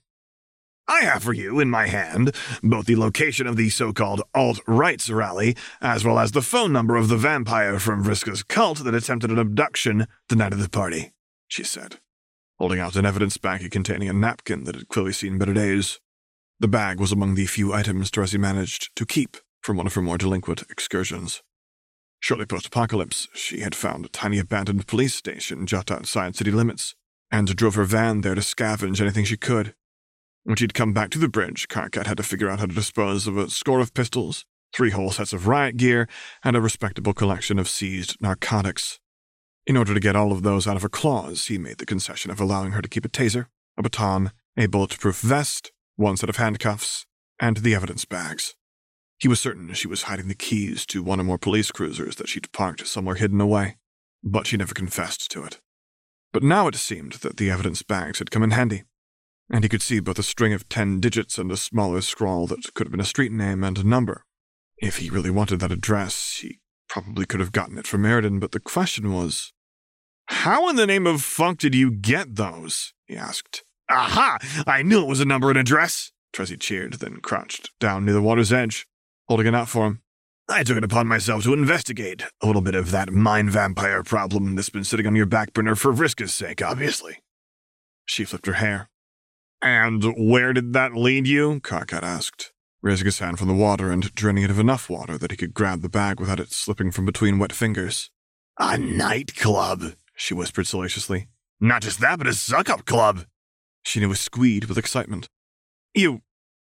I have for you, in my hand, both the location of the so-called alt-rights rally, as well as the phone number of the vampire from Vriska's cult that attempted an abduction the night of the party, she said, holding out an evidence baggie containing a napkin that had clearly seen better days. The bag was among the few items Terezi managed to keep from one of her more delinquent excursions. Shortly post-apocalypse, she had found a tiny abandoned police station just outside city limits, and drove her van there to scavenge anything she could. When she'd come back to the bridge, Karkat had to figure out how to dispose of a score of pistols, 3 whole sets of riot gear, and a respectable collection of seized narcotics. In order to get all of those out of her claws, he made the concession of allowing her to keep a taser, a baton, a bulletproof vest, 1 set of handcuffs, and the evidence bags. He was certain she was hiding the keys to 1 or more police cruisers that she'd parked somewhere hidden away, but she never confessed to it. But now it seemed that the evidence bags had come in handy, and he could see both a string of 10 digits and a smaller scrawl that could have been a street name and a number. If he really wanted that address, he probably could have gotten it from Meriden, but the question was, how in the name of funk did you get those? He asked. Aha! I knew it was a number and address! Terezi cheered, then crouched down near the water's edge, holding it out for him. I took it upon myself to investigate a little bit of that mind vampire problem that's been sitting on your back burner for Vriska's sake, obviously. She flipped her hair. And where did that lead you? Karkat asked, raising his hand from the water and draining it of enough water that he could grab the bag without it slipping from between wet fingers. A nightclub, she whispered salaciously. Not just that, but a suck-up club. She knew a squeed with excitement. You...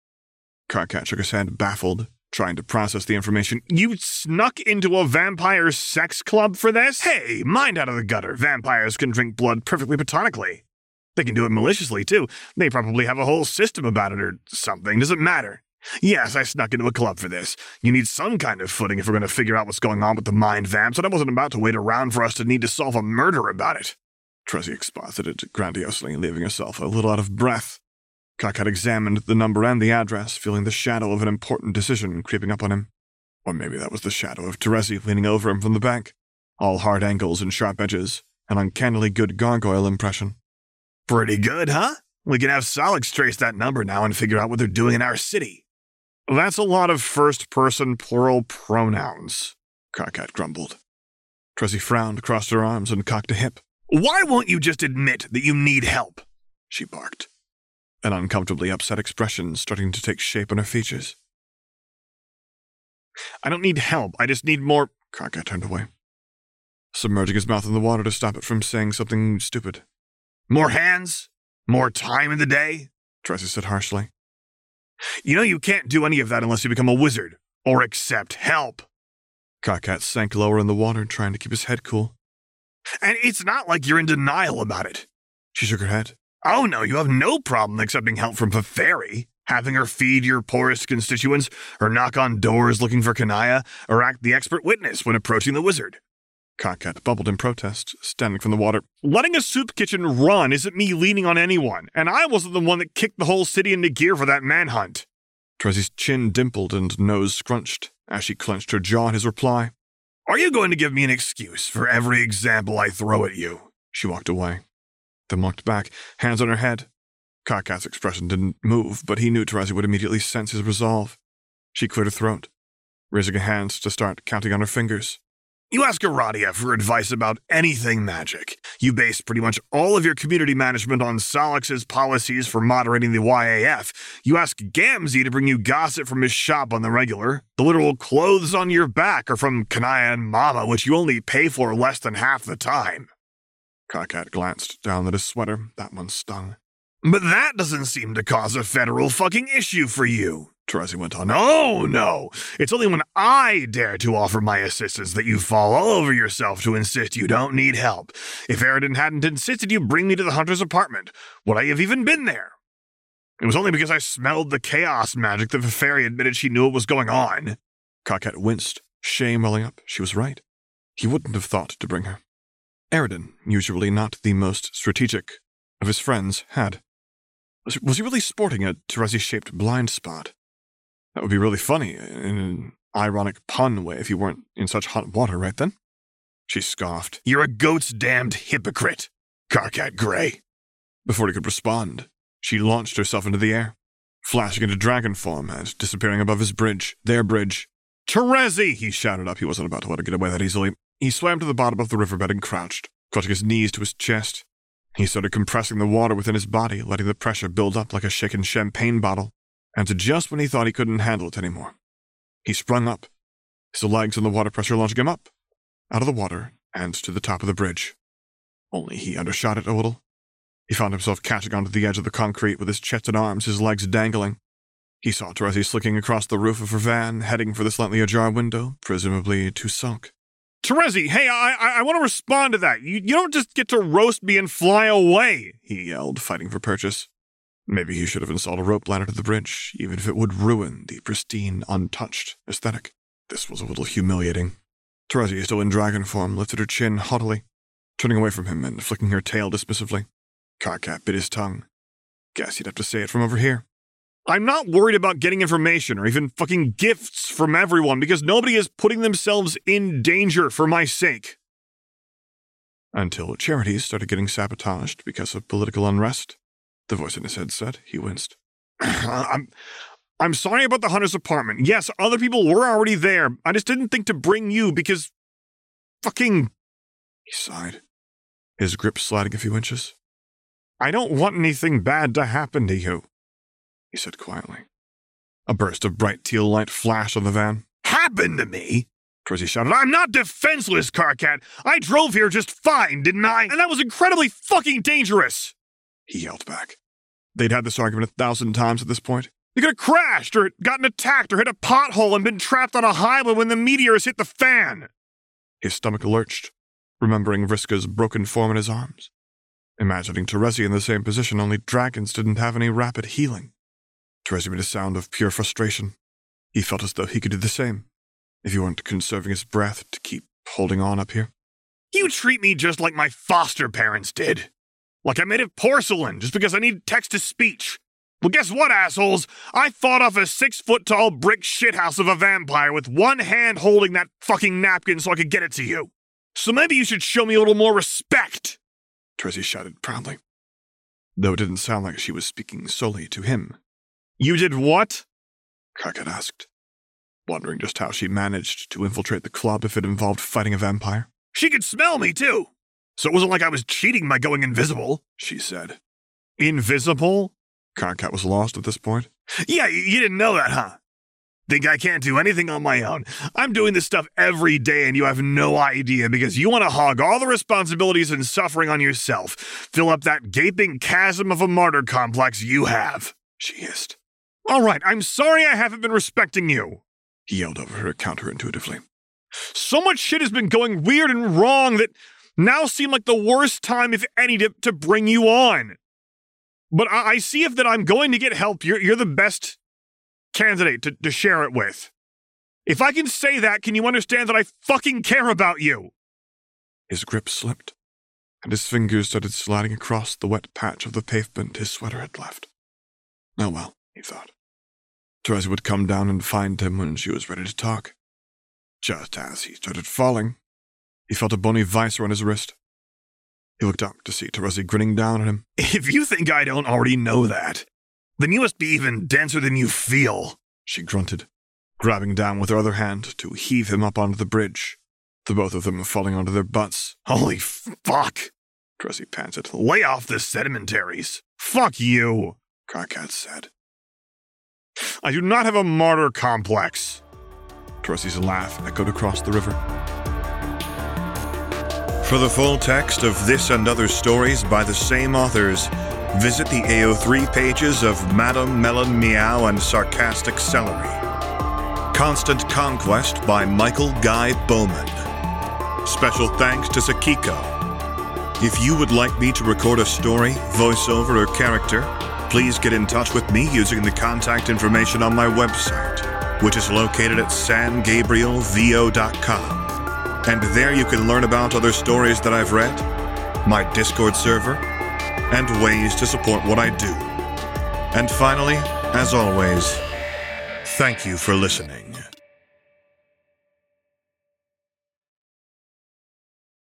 Karkat shook his head, baffled, trying to process the information. You snuck into a vampire sex club for this? Hey, mind out of the gutter. Vampires can drink blood perfectly platonically. They can do it maliciously, too. They probably have a whole system about it or something. Doesn't matter. Yes, I snuck into a club for this. You need some kind of footing if we're going to figure out what's going on with the mind vamps, and I wasn't about to wait around for us to need to solve a murder about it. Terezi exposited grandiosely, leaving herself a little out of breath. Karkat examined the number and the address, feeling the shadow of an important decision creeping up on him. Or maybe that was the shadow of Terezi leaning over him from the back. All hard angles and sharp edges, an uncannily good gargoyle impression. Pretty good, huh? We can have Solix trace that number now and figure out what they're doing in our city. That's a lot of first-person plural pronouns, Karkat grumbled. Terezi frowned, crossed her arms, and cocked a hip. Why won't you just admit that you need help? She barked, an uncomfortably upset expression starting to take shape on her features. I don't need help, I just need more... Karkat turned away, submerging his mouth in the water to stop it from saying something stupid. More hands? More time in the day? Terezi said harshly. You know you can't do any of that unless you become a wizard, or accept help. Karkat sank lower in the water, trying to keep his head cool. And it's not like you're in denial about it. She shook her head. Oh no, you have no problem accepting help from a fairy, having her feed your poorest constituents, or knock on doors looking for Kanaya, or act the expert witness when approaching the wizard. Karkat bubbled in protest, standing from the water. Letting a soup kitchen run isn't me leaning on anyone, and I wasn't the one that kicked the whole city into gear for that manhunt. Terezi's chin dimpled and nose scrunched as she clenched her jaw at his reply. Are you going to give me an excuse for every example I throw at you? She walked away, then walked back, hands on her head. Karkat's expression didn't move, but he knew Terezi would immediately sense his resolve. She cleared her throat, raising her hands to start counting on her fingers. You ask Aradia for advice about anything magic. You base pretty much all of your community management on Solix's policies for moderating the YAF. You ask Gamzee to bring you gossip from his shop on the regular. The literal clothes on your back are from Kanaya and Mama, which you only pay for less than half the time. Karkat glanced down at his sweater. That one stung. But that doesn't seem to cause a federal fucking issue for you, Terezi went on. Oh, no! It's only when I dare to offer my assistance that you fall all over yourself to insist you don't need help. If Aridin hadn't insisted you bring me to the hunter's apartment, would I have even been there? It was only because I smelled the chaos magic that Veferi admitted she knew what was going on. Karkat winced, shame welling up. She was right. He wouldn't have thought to bring her. Aridin, usually not the most strategic of his friends, had. Was he really sporting a Terezi-shaped blind spot? That would be really funny, in an ironic pun way, if you weren't in such hot water right then. She scoffed. You're a goat's damned hypocrite, Karkat Grey. Before he could respond, she launched herself into the air, flashing into dragon form and disappearing above his bridge, their bridge. Terezi! He shouted up. He wasn't about to let her get away that easily. He swam to the bottom of the riverbed and crouched, clutching his knees to his chest. He started compressing the water within his body, letting the pressure build up like a shaken champagne bottle. And just when he thought he couldn't handle it anymore, he sprung up, his legs and the water pressure launching him up, out of the water and to the top of the bridge. Only he undershot it a little. He found himself catching onto the edge of the concrete with his chest and arms, his legs dangling. He saw Terezi slicking across the roof of her van, heading for the slightly ajar window, presumably to sulk. Terezi, hey, I want to respond to that. You don't just get to roast me and fly away, he yelled, fighting for purchase. Maybe he should have installed a rope ladder to the bridge, even if it would ruin the pristine, untouched aesthetic. This was a little humiliating. Terezi, still in dragon form, lifted her chin haughtily, turning away from him and flicking her tail dismissively. Karkat bit his tongue. Guess you'd have to say it from over here. I'm not worried about getting information or even fucking gifts from everyone because nobody is putting themselves in danger for my sake. Until charities started getting sabotaged because of political unrest, the voice in his head said. He winced. I'm sorry about the hunter's apartment. Yes, other people were already there. I just didn't think to bring you because... fucking... He sighed, his grip sliding a few inches. I don't want anything bad to happen to you, he said quietly. A burst of bright teal light flashed on the van. Happen to me? Terezi shouted. I'm not defenseless, Karkat. I drove here just fine, didn't I? And that was incredibly fucking dangerous, he yelled back. They'd had this argument 1,000 times at this point. You could have crashed or gotten attacked or hit a pothole and been trapped on a highway when the meteors hit the fan. His stomach lurched, remembering Vriska's broken form in his arms. Imagining Terezi in the same position, only dragons didn't have any rapid healing. Terezi made a sound of pure frustration. He felt as though he could do the same, if he weren't conserving his breath to keep holding on up here. You treat me just like my foster parents did. Like I'm made of porcelain just because I need text-to-speech. Well, guess what, assholes? I fought off a 6-foot-tall brick shithouse of a vampire with one hand holding that fucking napkin so I could get it to you. So maybe you should show me a little more respect, Terezi shouted proudly, though it didn't sound like she was speaking solely to him. You did what? Karkat asked, wondering just how she managed to infiltrate the club if it involved fighting a vampire. She could smell me, too. So it wasn't like I was cheating by going invisible, she said. Invisible? Karkat was lost at this point. Yeah, you didn't know that, huh? Think I can't do anything on my own. I'm doing this stuff every day and you have no idea because you want to hog all the responsibilities and suffering on yourself. Fill up that gaping chasm of a martyr complex you have, she hissed. All right, I'm sorry I haven't been respecting you, he yelled over her counterintuitively. So much shit has been going weird and wrong that now seem like the worst time, if any, to bring you on. But I see if that I'm going to get help, you're the best candidate to share it with. If I can say that, can you understand that I fucking care about you? His grip slipped, and his fingers started sliding across the wet patch of the pavement his sweater had left. Oh well, he thought. Terezi would come down and find him when she was ready to talk. Just as he started falling, he felt a bony visor on his wrist. He looked up to see Terezi grinning down at him. If you think I don't already know that, then you must be even denser than you feel, she grunted, grabbing down with her other hand to heave him up onto the bridge, the both of them falling onto their butts. Holy fuck, Terezi panted. Lay off the sedimentaries. Fuck you, Karkat said. I do not have a martyr complex. Terezi's laugh echoed across the river. For the full text of this and other stories by the same authors, visit the AO3 pages of Madam Melon Meow and Sarcastic Celery. Constant Conquest by Michael Guy Bowman. Special thanks to Sakiko. If you would like me to record a story, voiceover, or character, please get in touch with me using the contact information on my website, which is located at sangabrielvo.com. And there you can learn about other stories that I've read, my Discord server, and ways to support what I do. And finally, as always, thank you for listening.